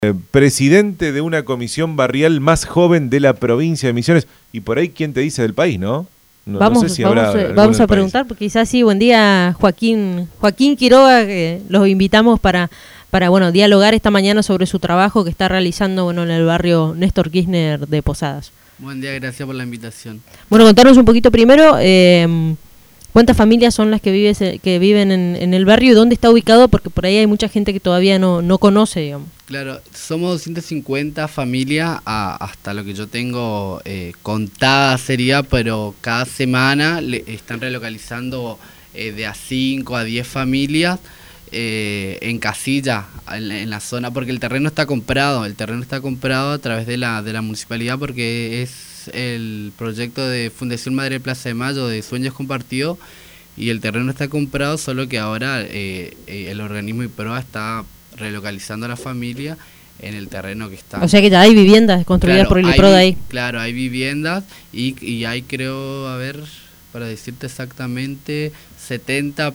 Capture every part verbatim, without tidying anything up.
Eh, presidente de una comisión barrial más joven de la provincia de Misiones, y por ahí quién te dice del país, ¿no? No, vamos no sé si vamos, habrá eh, vamos a preguntar, porque quizás sí. Buen día, Joaquín Joaquín Quiroga, que los invitamos para, para bueno, dialogar esta mañana sobre su trabajo que está realizando bueno, en el barrio Néstor Kirchner de Posadas. Buen día, gracias por la invitación. Bueno, contanos un poquito primero, eh, ¿cuántas familias son las que, vives, que viven en, en el barrio y dónde está ubicado? Porque por ahí hay mucha gente que todavía no, no conoce, digamos. Claro, somos doscientas cincuenta familias, a, hasta lo que yo tengo eh, contada sería, pero cada semana le están relocalizando eh, de a cinco a diez familias eh, en casilla, en, en la zona, porque el terreno está comprado, el terreno está comprado a través de la, de la municipalidad, porque es el proyecto de Fundación Madre Plaza de Mayo de Sueños Compartidos, y el terreno está comprado, solo que ahora eh, eh, el organismo IPROA está relocalizando a la familia en el terreno que está. O sea que ya hay viviendas construidas claro, por el hay, IPROA ahí. Claro, hay viviendas y, y hay, creo, a ver, para decirte exactamente, setenta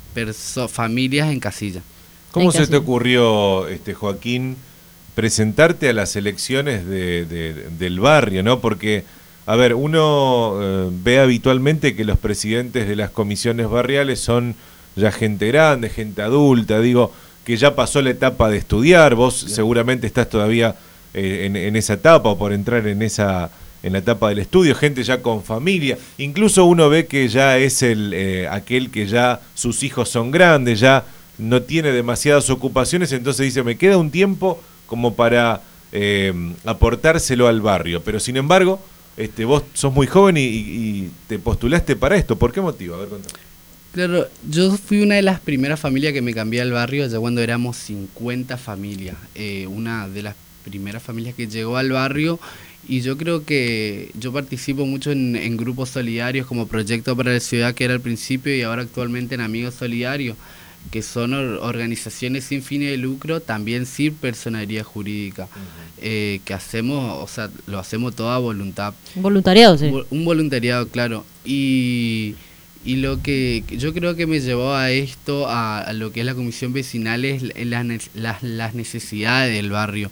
familias en casilla. ¿Cómo en se casilla. te ocurrió, este Joaquín, presentarte a las elecciones de, de, del barrio, ¿no? Porque, a ver, uno eh, ve habitualmente que los presidentes de las comisiones barriales son ya gente grande, gente adulta, digo, que ya pasó la etapa de estudiar, vos sí. seguramente estás todavía eh, en, en esa etapa o por entrar en esa en la etapa del estudio, gente ya con familia, incluso uno ve que ya es el eh, aquel que ya sus hijos son grandes, ya no tiene demasiadas ocupaciones, entonces dice, me queda un tiempo como para eh, aportárselo al barrio, pero sin embargo, este, vos sos muy joven y, y, y te postulaste para esto, ¿por qué motivo? A ver, contame. Claro, yo fui una de las primeras familias que me cambié al barrio ya cuando éramos cincuenta familias, eh, una de las primeras familias que llegó al barrio, y yo creo que yo participo mucho en, en grupos solidarios como Proyecto para la Ciudad, que era al principio, y ahora actualmente en Amigos Solidarios, que son or, organizaciones sin fines de lucro, también sin personería jurídica, uh-huh. eh, que hacemos, o sea, lo hacemos todo a voluntad. Un voluntariado, sí. Un voluntariado, claro, y... Y lo que yo creo que me llevó a esto, a, a lo que es la comisión vecinal, es las, las, las necesidades del barrio.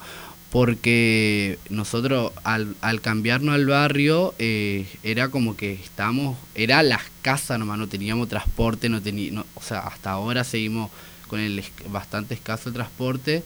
Porque nosotros al, al cambiarnos al barrio, eh, era como que estábamos, era las casas nomás, no teníamos transporte, no teníamos, no, o sea, hasta ahora seguimos con el bastante escaso transporte.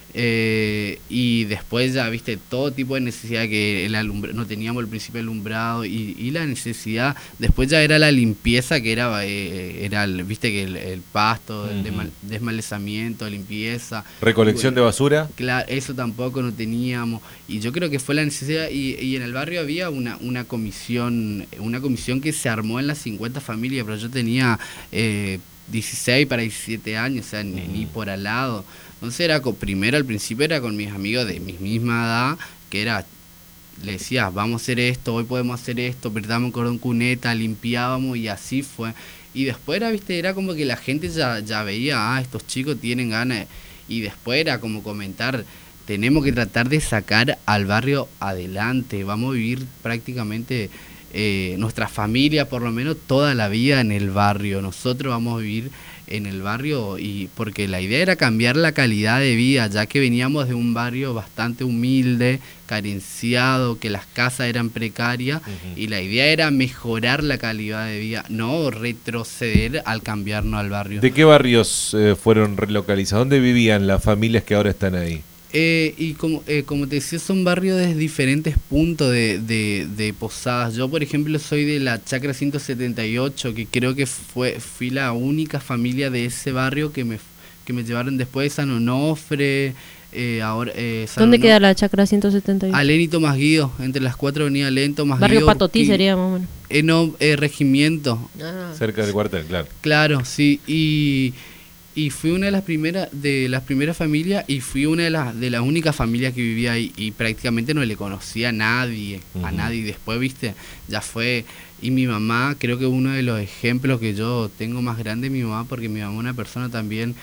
Eh, y después ya viste todo tipo de necesidad, que el alumbra, no teníamos al principio alumbrado y, y la necesidad, después ya era la limpieza, que era eh, era el, viste que el, el pasto, el uh-huh. desmalezamiento, limpieza, recolección bueno, de basura, claro, eso tampoco no teníamos, y yo creo que fue la necesidad, y, y en el barrio había una, una comisión una comisión que se armó en las cincuenta familias, pero yo tenía eh, dieciséis para diecisiete años, o sea, uh-huh. ni, ni por al lado. Entonces era con, primero al principio era con mis amigos de mi misma edad, que era, le decía, vamos a hacer esto, hoy podemos hacer esto, apretamos cordón cuneta, limpiábamos y así fue. Y después era, viste, era como que la gente ya, ya veía, ah, estos chicos tienen ganas, y después era como comentar, tenemos que tratar de sacar al barrio adelante, vamos a vivir prácticamente eh, nuestra familia, por lo menos toda la vida en el barrio, nosotros vamos a vivir en el barrio, y porque la idea era cambiar la calidad de vida, ya que veníamos de un barrio bastante humilde, carenciado, que las casas eran precarias, uh-huh. y la idea era mejorar la calidad de vida, no retroceder al cambiarnos al barrio. ¿De qué barrios eh, fueron relocalizados? ¿Dónde vivían las familias que ahora están ahí? Eh, y como eh, como te decía, son barrios de diferentes puntos de, de, de Posadas. Yo, por ejemplo, soy de la Chacra ciento setenta y ocho, que creo que fue fui la única familia de ese barrio que me que me llevaron después de San Onofre. Eh, ahora, eh, San ¿Dónde Onofre, queda la Chacra ciento setenta y ocho? A Lenin Tomás Guido, entre las cuatro avenidas Lenin Tomás Barrio Guido. Patotí que, sería más o menos. Eh, no, eh, Regimiento. Ah. Cerca del cuartel, claro. Claro, sí, y... Y fui una de las primeras de las primeras familias, y fui una de las de las únicas familias que vivía ahí, y prácticamente no le conocía a nadie, uh-huh. a nadie. Después, viste, ya fue, y mi mamá, creo que uno de los ejemplos que yo tengo más grande es mi mamá, porque mi mamá es una persona también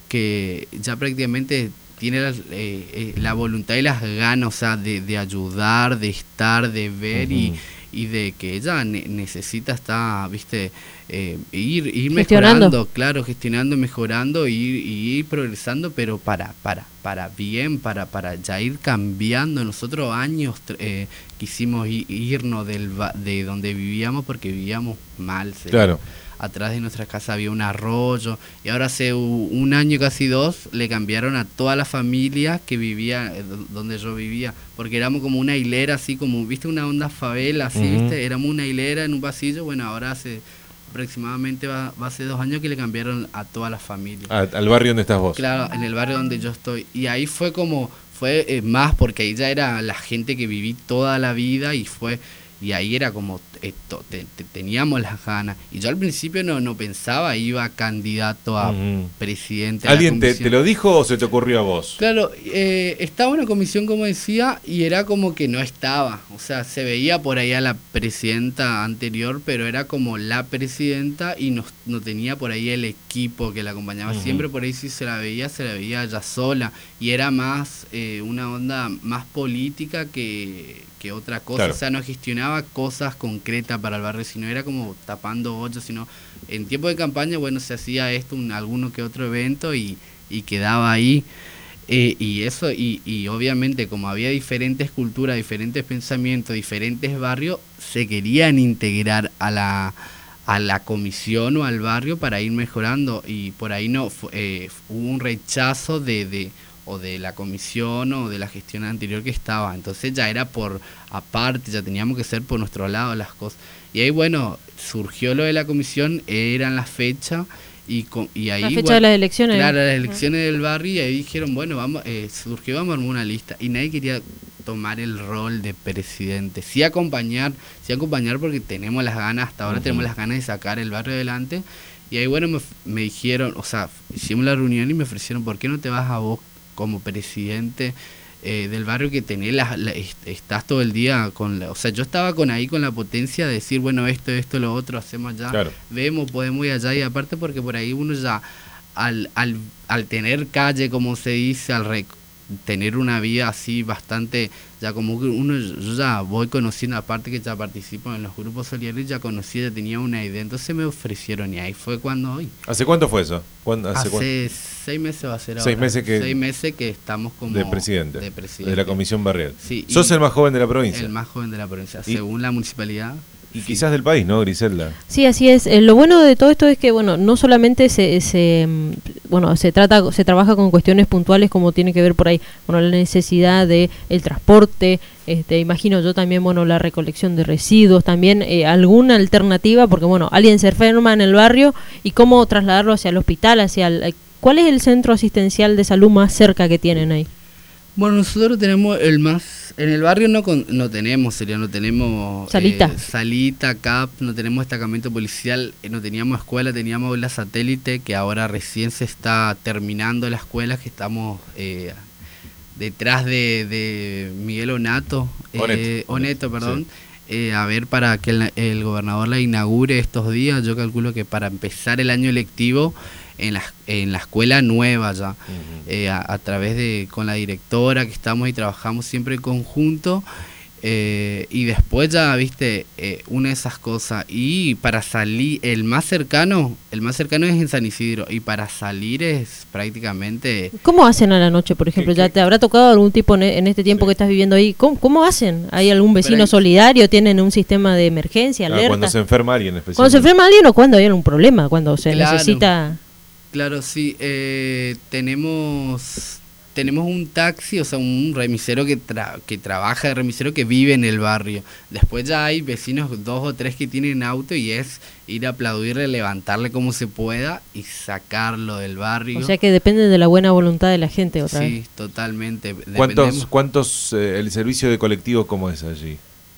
que ya prácticamente tiene la, eh, eh, la voluntad y las ganas, o sea, de, de ayudar, de estar, de ver, uh-huh. y y de que ella ne necesita estar, viste, eh, ir, ir gestionando. mejorando, claro, gestionando, mejorando y ir, y ir progresando, pero para, para, para bien, para, para ya ir cambiando. Nosotros años eh, quisimos irnos del, de donde vivíamos porque vivíamos mal. Claro. Atrás de nuestra casa había un arroyo y ahora hace un año, casi dos, le cambiaron a toda la familia que vivía donde yo vivía, porque éramos como una hilera, así como, viste, una onda favela, así, uh-huh. viste, éramos una hilera en un pasillo. Bueno, ahora hace aproximadamente va, va a ser dos años que le cambiaron a toda la familia. Ah, ¿al barrio donde estás vos? Claro, en el barrio donde yo estoy. Y ahí fue como, fue eh, más porque ahí ya era la gente que viví toda la vida y fue... Y ahí era como, esto, te, te, teníamos las ganas. Y yo al principio no, no pensaba, iba candidato a uh-huh. presidente. ¿Alguien te, te lo dijo o se te ocurrió a vos? Claro, eh, estaba una comisión, como decía, y era como que no estaba. O sea, se veía por ahí a la presidenta anterior, pero era como la presidenta y no, no tenía por ahí el equipo que la acompañaba. Uh-huh. Siempre por ahí sí se la veía, se la veía ella sola. Y era más eh, una onda más política que... que otra cosa, claro. O sea, no gestionaba cosas concretas para el barrio, sino era como tapando hoyos, sino en tiempo de campaña, bueno, se hacía esto, un, alguno que otro evento y, y quedaba ahí, eh, y eso, y, y obviamente como había diferentes culturas, diferentes pensamientos, diferentes barrios, se querían integrar a la, a la comisión o al barrio para ir mejorando, y por ahí no eh, hubo un rechazo de... de o de la comisión o de la gestión anterior que estaba, entonces ya era por aparte, ya teníamos que ser por nuestro lado las cosas, y ahí bueno, surgió lo de la comisión, eran las fechas, y, y ahí... La fecha bueno, de las elecciones. Claro, las elecciones uh-huh. del barrio, y ahí dijeron, bueno, vamos, eh, surgió, vamos a armar una lista, y nadie quería tomar el rol de presidente, sí acompañar, sí acompañar porque tenemos las ganas, hasta ahora uh-huh. tenemos las ganas de sacar el barrio adelante, y ahí bueno, me, me dijeron, o sea, hicimos la reunión y me ofrecieron, ¿por qué no te vas a vos como presidente eh, del barrio que tenés la, la, estás todo el día con la, o sea, yo estaba con ahí con la potencia de decir, bueno, esto, esto, lo otro, hacemos allá, claro. Vemos, podemos ir allá, y aparte porque por ahí uno ya al, al, al tener calle, como se dice, al rec tener una vida así bastante, ya como que uno, yo ya voy conociendo, aparte que ya participo en los grupos solidarios, ya conocía, ya tenía una idea, entonces me ofrecieron y ahí fue cuando hoy. ¿Hace cuánto fue eso? ¿Cuándo, hace hace cuánto? seis meses va a ser ahora. Seis meses que... Seis meses que estamos como... De presidente. De presidente. De la comisión barrial. Sí. ¿Sos el más joven de la provincia? El más joven de la provincia, según la municipalidad. Y sí. Quizás del país, ¿no, Griselda? Sí, así es. Eh, lo bueno de todo esto es que, bueno, no solamente se, se bueno, se trata, se trabaja con cuestiones puntuales como tiene que ver por ahí, bueno, la necesidad de el transporte, este, imagino yo también, bueno, la recolección de residuos, también eh, alguna alternativa, porque, bueno, alguien se enferma en el barrio y cómo trasladarlo hacia el hospital, hacia el, ¿cuál es el centro asistencial de salud más cerca que tienen ahí? Bueno, nosotros tenemos el más... En el barrio no con, no tenemos, sería, no tenemos... Salita. Eh, salita, C A P, no tenemos destacamento policial, eh, no teníamos escuela, teníamos la satélite, que ahora recién se está terminando la escuela, que estamos eh, detrás de, de Miguel Onato, Oneto, eh, Oneto, Oneto, perdón, sí. eh, a ver para que el, el gobernador la inaugure estos días. Yo calculo que para empezar el año lectivo, en la, en la escuela nueva ya, uh-huh. eh, a, a través de, con la directora que estamos y trabajamos siempre en conjunto, eh, y después ya, viste, eh, una de esas cosas, y para salir, el más cercano, el más cercano es en San Isidro, y para salir es prácticamente... ¿Cómo hacen a la noche, por ejemplo? ¿Ya te habrá tocado algún tipo en, en este tiempo sí. que estás viviendo ahí? ¿Cómo, cómo hacen? ¿Hay algún vecino solidario? ¿Tienen un sistema de emergencia, alerta? Ah, cuando se enferma alguien especialmente. Cuando se enferma alguien o cuando hay un problema, cuando se claro. necesita... Claro, sí, eh, tenemos tenemos un taxi, o sea, un remisero que tra que trabaja de remisero que vive en el barrio. Después ya hay vecinos, dos o tres que tienen auto y es ir a aplaudirle, levantarle como se pueda y sacarlo del barrio. O sea que depende de la buena voluntad de la gente otra sí, vez. Sí, totalmente. ¿Cuántos, cuántos eh, el servicio de colectivo cómo es allí?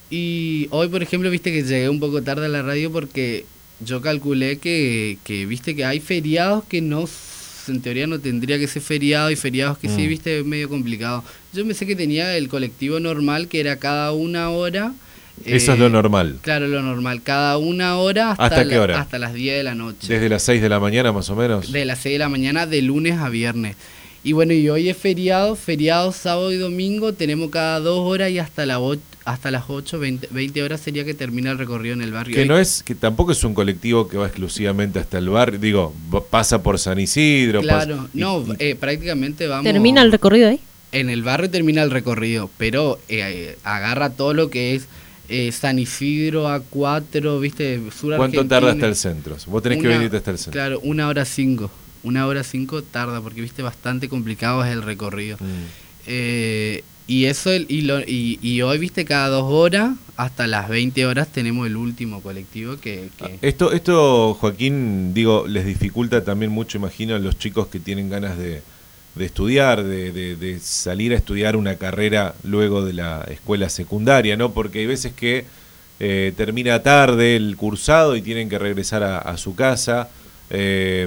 Y hoy, por ejemplo, viste que llegué un poco tarde a la radio porque... Yo calculé que, que, viste, que hay feriados que no, en teoría no tendría que ser feriado y feriados que mm. sí, viste, es medio complicado. Yo pensé que tenía el colectivo normal, que era cada una hora. Eso eh, es lo normal. Claro, lo normal, cada una hora hasta, ¿Hasta qué la, hora? Hasta las diez de la noche. ¿Desde las seis de la mañana más o menos? De las seis de la mañana, de lunes a viernes. Y bueno, y hoy es feriado, feriado sábado y domingo, tenemos cada dos horas y hasta, la hasta las ocho, veinte, veinte horas sería que termina el recorrido en el barrio. Que no es, que tampoco es un colectivo que va exclusivamente hasta el barrio, digo, pasa por San Isidro. Claro, pasa, no, y, eh, prácticamente vamos... ¿Termina el recorrido ahí? En el barrio termina el recorrido, pero eh, agarra todo lo que es eh, San Isidro, A cuatro, ¿viste? Sur ¿Cuánto Argentina. tarda hasta el centro? Vos tenés Una, que venirte hasta el centro. Claro, una hora cinco. Una hora cinco tarda, porque, viste, bastante complicado es el recorrido. Mm. Eh, y eso y, lo, y, y hoy, viste, cada dos horas hasta las veinte horas tenemos el último colectivo que... que... Esto, esto, Joaquín, digo, les dificulta también mucho, imagino, a los chicos que tienen ganas de, de estudiar, de, de, de salir a estudiar una carrera luego de la escuela secundaria, ¿no? Porque hay veces que eh, termina tarde el cursado y tienen que regresar a, a su casa. Eh,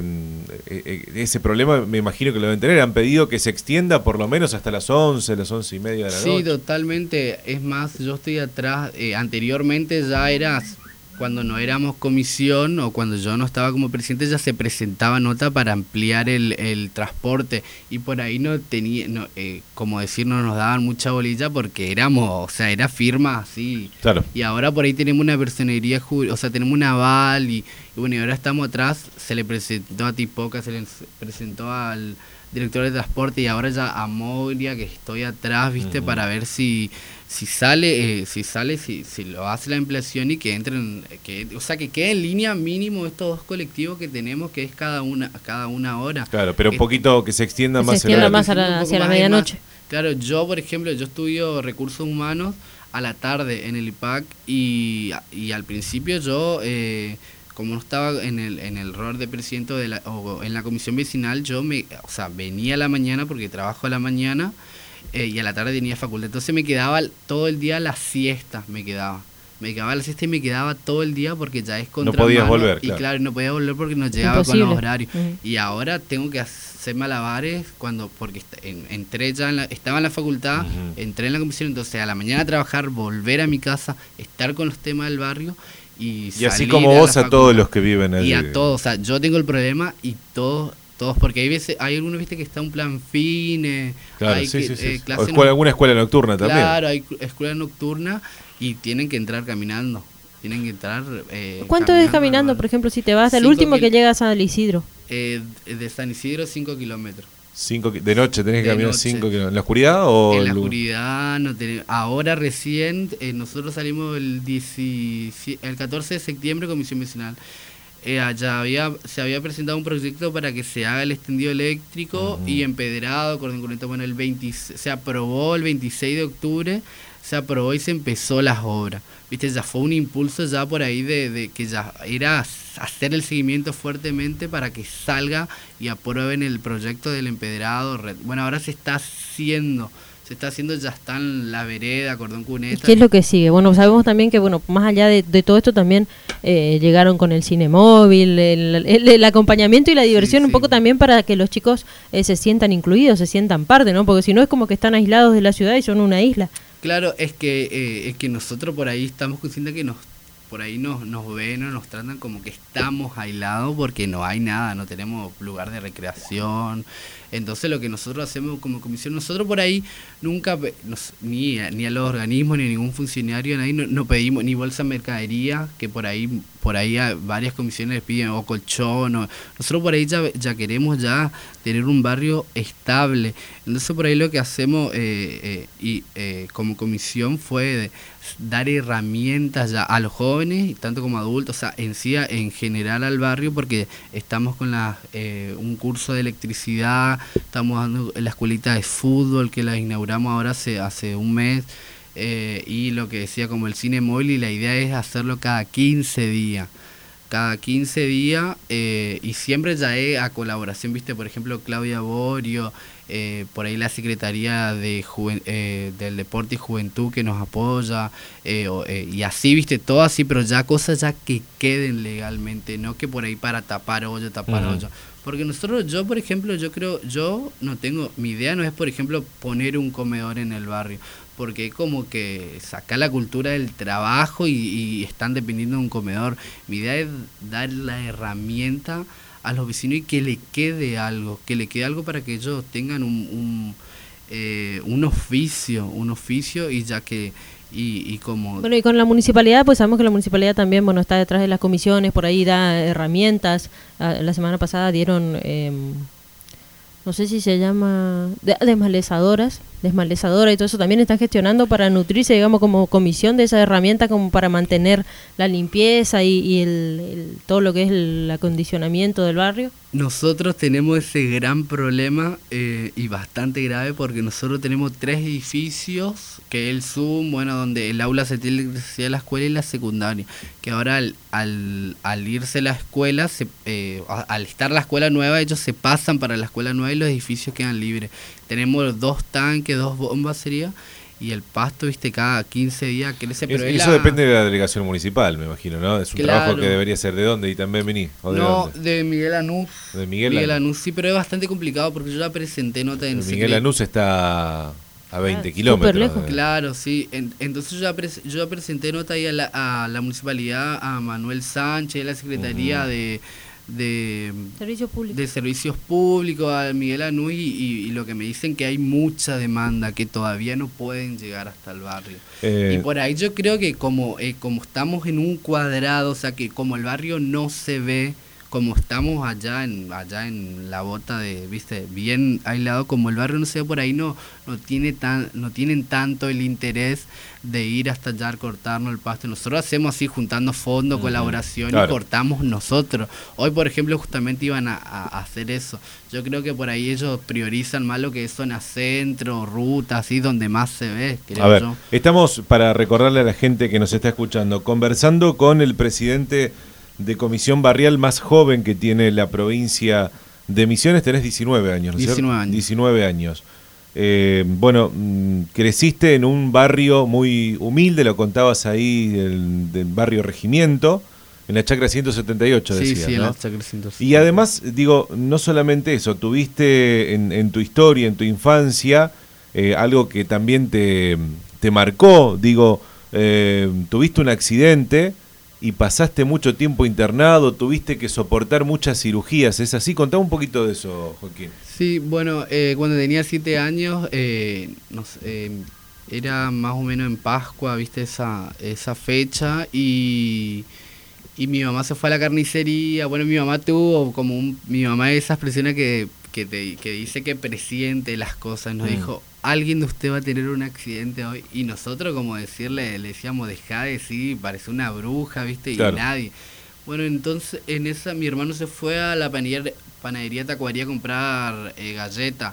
eh, ese problema me imagino que lo deben tener. Han pedido que se extienda por lo menos hasta las once, las once y media de la sí, noche. Sí, totalmente. Es más, yo estoy atrás. Eh, anteriormente ya era, cuando no éramos comisión o cuando yo no estaba como presidente, ya se presentaba nota para ampliar el, el transporte y por ahí no tenía, no, eh, como decir, no nos daban mucha bolilla porque éramos, o sea, era firma así. Claro. Y ahora por ahí tenemos una personería, o sea, tenemos un aval y, y bueno, y ahora estamos atrás, se le presentó a Tipoca, se le presentó al director de transporte y ahora ya a Moria, que estoy atrás, viste, uh-huh. para ver si si sale, eh, si sale, si, si lo hace la ampliación y que entren, que, o sea, que quede en línea mínimo estos dos colectivos que tenemos, que es cada una, cada una hora. Claro, pero un poquito que se extienda que más. Se extienda más a la, hacia la medianoche. Claro, yo, por ejemplo, yo estudio recursos humanos a la tarde en el I P A C y, y al principio yo, eh, como no estaba en el en el rol de presidente de la, o en la comisión vecinal, yo me, o sea, venía a la mañana porque trabajo a la mañana. Eh, y a la tarde tenía facultad, entonces me quedaba todo el día la siesta, me quedaba, me quedaba la siesta y me quedaba todo el día porque ya es contra no podías mano, volver, y claro. claro, no podía volver porque no llegaba Imposible. con los horarios, Uh-huh. y ahora tengo que hacer malabares cuando, porque en, entré ya en la, estaba en la facultad, uh-huh. entré en la comisión, entonces a la mañana a trabajar, volver a mi casa, estar con los temas del barrio, y, y así como vos a todos los que viven allí. Y a todos, o sea, yo tengo el problema y todos todos, porque hay veces, hay algunos, viste, que está un plan fine, claro, hay sí, que, sí, sí. Eh, o escuela, alguna escuela nocturna también. Claro, hay escuela nocturna y tienen que entrar caminando, tienen que entrar eh, ¿Cuánto caminando, es caminando, ¿no? por ejemplo, si te vas al Cinco último kil- que llegas a San Isidro? Eh, de San Isidro, cinco kilómetros. Cinco, de noche tenés que De caminar noche. cinco kilómetros. ¿En la oscuridad o...? En la el- oscuridad, no tenemos, ahora recién, eh, nosotros salimos el, diecisiete, el catorce de septiembre, comisión vecinal. Eh, allá había, se había presentado un proyecto para que se haga el extendido eléctrico uh-huh. y empedrado, con bueno, el veinte, se aprobó el veintiséis de octubre, se aprobó y se empezó las obras. Viste, ya fue un impulso ya por ahí de, de que ya era hacer el seguimiento fuertemente para que salga y aprueben el proyecto del empedrado. Bueno, ahora se está haciendo. Se está haciendo, ya está en la vereda, cordón cuneta. ¿Y qué es lo que sigue? Bueno, sabemos también que, bueno, más allá de, de todo esto también eh, llegaron con el cine móvil, el, el, el acompañamiento y la diversión, sí, un sí. poco también para que los chicos eh, se sientan incluidos, se sientan parte, ¿no? Porque si no es como que están aislados de la ciudad y son una isla. Claro, es que eh, es que nosotros por ahí estamos conscientes que nos por ahí nos, nos ven o nos tratan como que estamos aislados porque no hay nada, no tenemos lugar de recreación. Entonces lo que nosotros hacemos como comisión, nosotros por ahí nunca, nos, ni, a, ni a los organismos, ni a ningún funcionario, nadie, no, no pedimos ni bolsa de mercadería, que por ahí por ahí a varias comisiones les piden, o colchón, o, nosotros por ahí ya, ya queremos ya tener un barrio estable. Entonces por ahí lo que hacemos eh, eh, y eh, como comisión fue de dar herramientas ya a los jóvenes, tanto como adultos, o sea, en sí, en general al barrio, porque estamos con la, eh, un curso de electricidad, estamos dando la escuelita de fútbol que la inauguramos ahora hace, hace un mes, eh, y lo que decía como el cine móvil, y la idea es hacerlo cada quince días. Cada quince días, eh, y siempre ya es a colaboración, viste, por ejemplo, Claudia Borio, eh, por ahí la Secretaría de Juven, eh, del Deporte y Juventud que nos apoya, eh, o, eh, y así, viste, todo así, pero ya cosas ya que queden legalmente, no que por ahí para tapar hoyo, tapar uh-huh. hoyo. Porque nosotros, yo por ejemplo, yo creo, yo no tengo, mi idea no es, por ejemplo, poner un comedor en el barrio, porque es como que sacar la cultura del trabajo y, y están dependiendo de un comedor. Mi idea es dar la herramienta a los vecinos y que le quede algo, que le quede algo para que ellos tengan un, un eh, un oficio, un oficio y ya que y, y como bueno, y con la municipalidad, pues sabemos que la municipalidad también, bueno, está detrás de las comisiones, por ahí da herramientas. La semana pasada dieron, eh, no sé si se llama, de, desmalezadoras, desmalezadora y todo eso, también están gestionando para nutrirse, digamos, como comisión de esa herramienta, como para mantener la limpieza y, y el, el, todo lo que es el acondicionamiento del barrio. Nosotros tenemos ese gran problema eh, y bastante grave porque nosotros tenemos tres edificios, que es el Zoom, bueno, donde el aula se tiene que hacer la escuela y la secundaria, que ahora al, al, al irse la escuela, se, eh, al estar la escuela nueva, ellos se pasan para la escuela nueva y los edificios quedan libres. Tenemos dos tanques, dos bombas sería, y el pasto, viste, cada quince días crece. Pero es, eso la... depende de la delegación municipal, me imagino, ¿no? Es un claro. trabajo que debería ser. ¿De dónde? ¿Y también vení? ¿O de no, dónde? de Miguel Anús. De Miguel, Miguel Anús, sí, pero es bastante complicado porque yo ya presenté nota en... Miguel Anús está a veinte ah, kilómetros. Lejos. Claro, sí. En, entonces yo ya, pres, yo ya presenté nota ahí a la, a la municipalidad, a Manuel Sánchez, a la Secretaría uh-huh. de... de servicios públicos de servicios públicos a Miguel Anús y, y, y lo que me dicen que hay mucha demanda que todavía no pueden llegar hasta el barrio eh. y por ahí yo creo que como eh, como estamos en un cuadrado, o sea que como el barrio no se ve, como estamos allá en allá en la bota de, viste, bien aislado, como el barrio no se ve por ahí, no no tiene tan no tienen tanto el interés de ir hasta allá a cortarnos el pasto. Nosotros hacemos así, juntando fondos, uh-huh. colaboración, claro. y cortamos nosotros. Hoy, por ejemplo, justamente iban a, a hacer eso. Yo creo que por ahí ellos priorizan más lo que es zona centro, ruta, así, donde más se ve, creo a ver, yo. Estamos, para recordarle a la gente que nos está escuchando, conversando con el presidente de comisión barrial más joven que tiene la provincia de Misiones. Tenés diecinueve años, ¿no es cierto? diecinueve años. diecinueve años. Eh, bueno, creciste en un barrio muy humilde, lo contabas ahí, del, del barrio Regimiento, en la Chacra ciento setenta y ocho, sí, decías, sí, ¿no? en la Chacra ciento setenta y ocho. Y además, digo, no solamente eso, tuviste en, en tu historia, en tu infancia, eh, algo que también te, te marcó, digo, eh, tuviste un accidente y pasaste mucho tiempo internado, tuviste que soportar muchas cirugías, ¿es así? Contá un poquito de eso, Joaquín. Sí, bueno, eh, cuando tenía siete años, eh, no sé, eh, era más o menos en Pascua, viste, esa, esa fecha, y, y mi mamá se fue a la carnicería. Bueno, mi mamá tuvo como un, mi mamá es esas personas que, que, te, que dice que presiente las cosas, nos mm. dijo, alguien de usted va a tener un accidente hoy, y nosotros como decirle, le decíamos, dejá de decir, parece una bruja, viste, claro. y nadie. Bueno, entonces en esa mi hermano se fue a la panadería, panadería Tacuaría a comprar eh, galleta.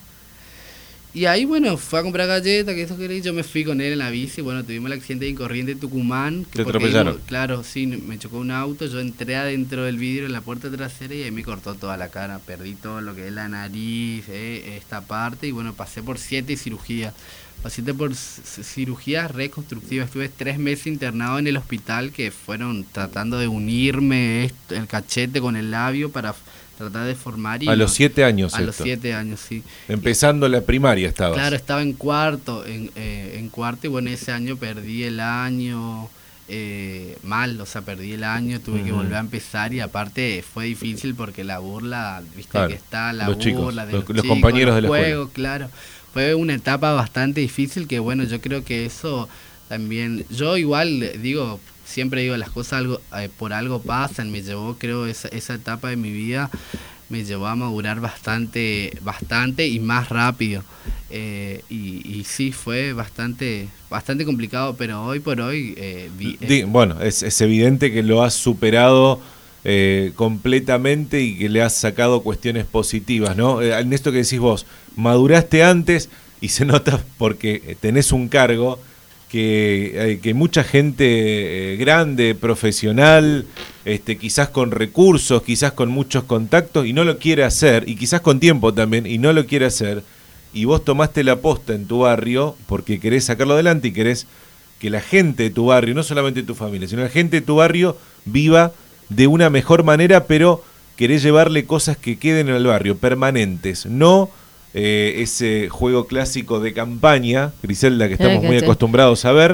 Y ahí, bueno, fue a comprar galleta, que eso quería, yo me fui con él en la bici. Bueno, tuvimos el accidente en Corriente, Tucumán. ¿Te atropellaron? Claro, sí, me chocó un auto, yo entré adentro del vidrio en la puerta trasera y ahí me cortó toda la cara. Perdí todo lo que es la nariz, eh, esta parte, y bueno, pasé por siete cirugías. Pasé por cirugías reconstructivas. Estuve tres meses internado en el hospital, que fueron tratando de unirme esto, el cachete con el labio para tratar de formar. Y a no, los siete años. A esto. los siete años, sí. Empezando y, la primaria estabas. Claro, estaba en cuarto, en, eh, en cuarto, y bueno, ese año perdí el año eh, mal, o sea, perdí el año, tuve uh-huh. que volver a empezar, y aparte fue difícil porque la burla, viste, claro, que está la los burla chicos, de los, los, los chicos, compañeros de la juegos, escuela. Claro. Fue una etapa bastante difícil que, bueno, yo creo que eso también, yo igual digo, siempre digo, las cosas algo eh, por algo pasan, me llevó, creo, esa, esa etapa de mi vida me llevó a madurar bastante, bastante y más rápido. Eh, y, y sí, fue bastante bastante complicado, pero hoy por hoy... Eh, vi, eh, bueno, es, es evidente que lo has superado eh, completamente y que le has sacado cuestiones positivas, ¿no? Eh, en esto que decís vos, maduraste antes y se nota porque tenés un cargo que, eh, que mucha gente eh, grande, profesional, este, quizás con recursos, quizás con muchos contactos y no lo quiere hacer, y quizás con tiempo también, y no lo quiere hacer, y vos tomaste la posta en tu barrio porque querés sacarlo adelante y querés que la gente de tu barrio, no solamente tu familia, sino la gente de tu barrio viva de una mejor manera, pero querés llevarle cosas que queden en el barrio, permanentes, no eh, ese juego clásico de campaña, Griselda, que estamos muy acostumbrados a ver,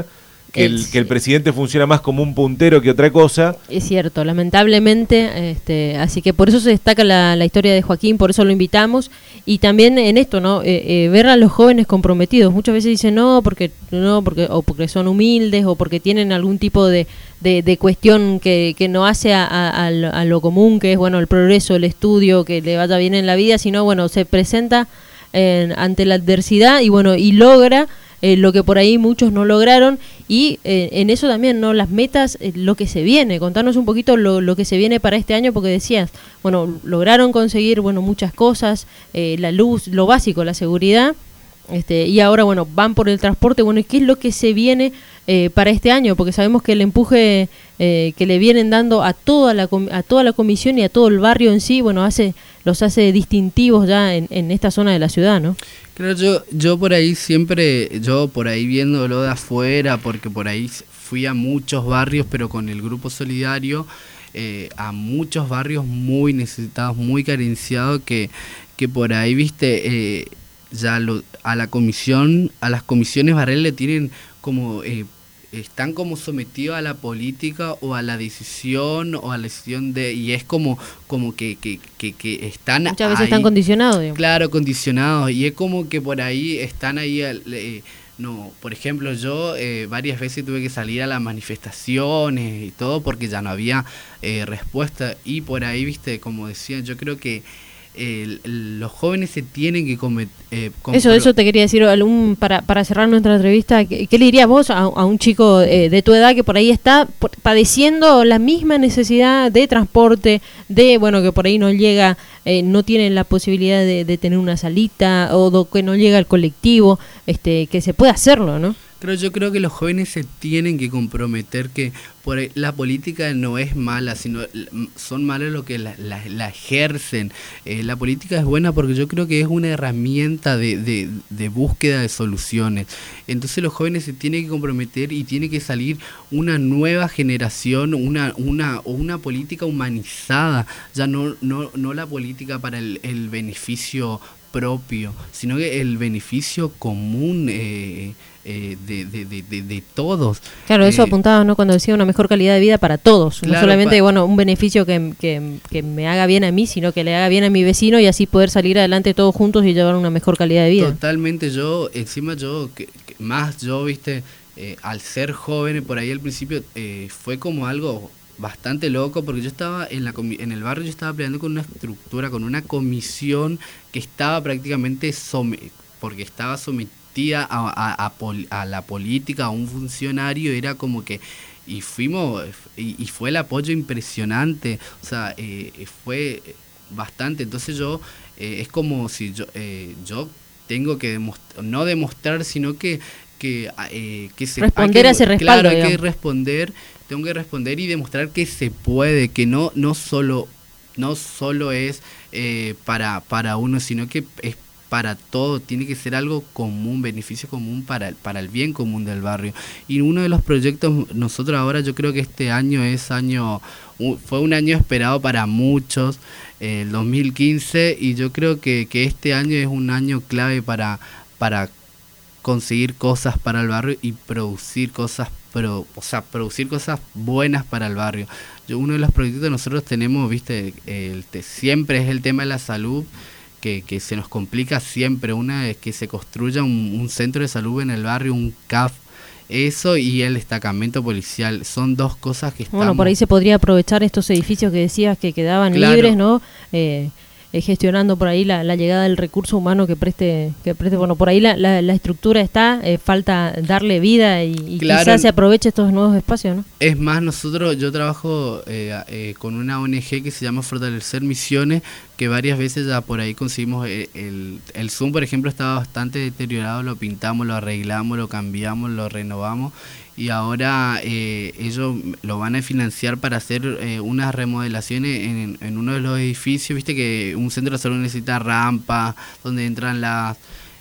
que el, es, que el presidente funciona más como un puntero que otra cosa. Es cierto, lamentablemente, este, así que por eso se destaca la, la historia de Joaquín, por eso lo invitamos, y también en esto, ¿no? Eh, eh, ver a los jóvenes comprometidos. Muchas veces dicen no, porque no, porque o porque son humildes o porque tienen algún tipo de, de, de cuestión que, que no hace a, a, a, lo, a lo común, que es bueno el progreso, el estudio, que le vaya bien en la vida, sino bueno, se presenta eh, ante la adversidad y bueno, y logra Eh, lo que por ahí muchos no lograron, y eh, en eso también, ¿no? Las metas, eh, lo que se viene, contanos un poquito lo, lo que se viene para este año, porque decías, bueno, lograron conseguir, bueno, muchas cosas, eh, la luz, lo básico, la seguridad, este, y ahora, bueno, van por el transporte, bueno, ¿y qué es lo que se viene eh, para este año? Porque sabemos que el empuje eh, que le vienen dando a toda la a toda la comisión y a todo el barrio en sí, bueno, hace los hace distintivos ya en, en esta zona de la ciudad, ¿no? Creo yo, yo por ahí siempre, yo por ahí viéndolo de afuera, porque por ahí fui a muchos barrios, pero con el grupo solidario, eh, a muchos barrios muy necesitados, muy carenciados, que, que por ahí, viste, eh, ya lo, a la comisión, a las comisiones barriales le tienen como... Eh, están como sometidos a la política o a la decisión o a la decisión de, y es como como que, que, que, que están muchas veces ahí, están condicionados, digamos. Claro, condicionados, y es como que por ahí están ahí, eh, no, por ejemplo yo eh, varias veces tuve que salir a las manifestaciones y todo porque ya no había eh, respuesta, y por ahí, viste, como decía, yo creo que El, el, los jóvenes se tienen que comer, eh, eso eso te quería decir, algún, para, para cerrar nuestra entrevista, ¿qué, qué le dirías vos a, a un chico eh, de tu edad que por ahí está por, padeciendo la misma necesidad de transporte, de bueno, que por ahí no llega, eh, no tiene la posibilidad de, de tener una salita, o do, que no llega al colectivo, este, que se pueda hacerlo, ¿no? Pero yo creo que los jóvenes se tienen que comprometer, que por ahí, la política no es mala, sino son malos los que la, la, la ejercen. Eh, la política es buena porque yo creo que es una herramienta de, de, de búsqueda de soluciones. Entonces los jóvenes se tienen que comprometer y tiene que salir una nueva generación, una una una política humanizada, ya no no no la política para el, el beneficio propio, sino que el beneficio común eh, eh, de, de, de, de, de todos. Claro, eso eh, apuntaba, ¿no? Cuando decía una mejor calidad de vida para todos, claro, no solamente pa- bueno, un beneficio que, que, que me haga bien a mí, sino que le haga bien a mi vecino, y así poder salir adelante todos juntos y llevar una mejor calidad de vida. Totalmente, yo, encima yo, que, que más yo, viste, eh, al ser joven, por ahí al principio eh, fue como algo bastante loco, porque yo estaba en la comi- en el barrio, yo estaba peleando con una estructura, con una comisión que estaba prácticamente some- porque estaba sometida a, a, a, pol- a la política, a un funcionario, era como que, y fuimos, y, y fue el apoyo impresionante, o sea, eh, fue bastante, entonces yo, eh, es como si yo, eh, yo tengo que demostrar, no demostrar, sino que que, eh, que se responder que, a ese respaldo, claro, hay digamos. que responder, tengo que responder y demostrar que se puede, que no no solo no solo es eh, para para uno, sino que es para todo, tiene que ser algo común, beneficio común para el, para el bien común del barrio. Y uno de los proyectos, nosotros ahora, yo creo que este año es año, fue un año esperado para muchos, eh, el dos mil quince, y yo creo que, que este año es un año clave para, para conseguir cosas para el barrio y producir cosas, pero, o sea, producir cosas buenas para el barrio. Yo, uno de los proyectos que nosotros tenemos, viste, el, te, siempre es el tema de la salud, que, que se nos complica siempre. Una es que se construya un, un centro de salud en el barrio, un C A F, eso y el destacamento policial, son dos cosas que estamos... Bueno, por ahí se podría aprovechar estos edificios que decías que quedaban Claro. libres, ¿no? Eh, eh, gestionando por ahí la, la llegada del recurso humano que preste, que preste bueno, por ahí la, la, la estructura está, eh, falta darle vida y, y Claro. quizás se aproveche estos nuevos espacios, ¿no? Es más, nosotros, yo trabajo eh, eh, con una O N G que se llama Fortalecer Misiones, que varias veces ya por ahí conseguimos, eh, el, el Zoom, por ejemplo, estaba bastante deteriorado, lo pintamos, lo arreglamos, lo cambiamos, lo renovamos, y ahora eh, ellos lo van a financiar para hacer eh, unas remodelaciones en, en uno de los edificios, viste que un centro de salud necesita rampa, donde entran las...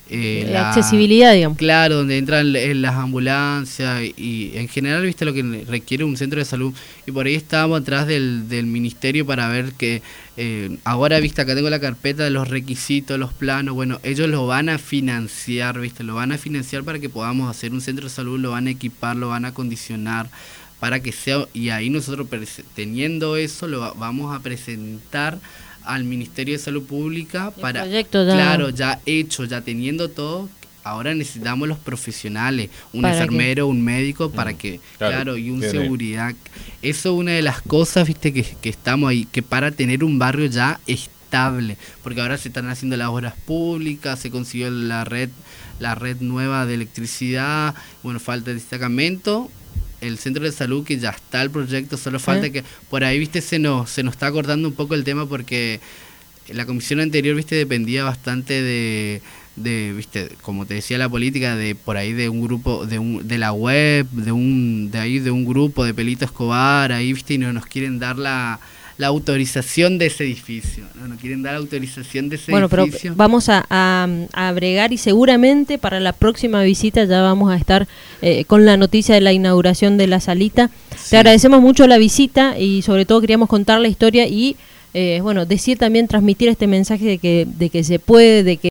Eh, la, la accesibilidad, digamos. Claro, donde entran en las ambulancias y, y en general, viste, lo que requiere un centro de salud. Y por ahí estábamos atrás del, del ministerio para ver que eh, ahora, viste, acá tengo la carpeta de los requisitos, los planos. Bueno, ellos lo van a financiar, viste, lo van a financiar para que podamos hacer un centro de salud, lo van a equipar, lo van a acondicionar para que sea, y ahí nosotros teniendo eso lo vamos a presentar al Ministerio de Salud Pública para, proyecto ya... claro, ya hecho, ya teniendo todo. Ahora necesitamos los profesionales, un enfermero, que... un médico, para que, claro, claro y un Tiene. seguridad. Eso es una de las cosas, viste, que, que estamos ahí, que para tener un barrio ya estable, porque ahora se están haciendo las obras públicas, se consiguió la red, la red nueva de electricidad, bueno, falta el destacamento, el centro de salud que ya está el proyecto, solo falta ¿Eh? que por ahí, viste, se nos, se nos está acordando un poco el tema porque la comisión anterior, viste, dependía bastante de, de, viste, como te decía, la política de por ahí de un grupo, de un, de la web, de un, de ahí de un grupo de Pelito Escobar, ahí, viste, y no nos quieren dar la la autorización de ese edificio, no nos quieren dar autorización de ese bueno, edificio. Bueno, pero vamos a, a, a bregar y seguramente para la próxima visita ya vamos a estar eh, con la noticia de la inauguración de la salita. Sí. Te agradecemos mucho la visita y sobre todo queríamos contar la historia y eh, bueno, decir también, transmitir este mensaje de que, de que se puede, de que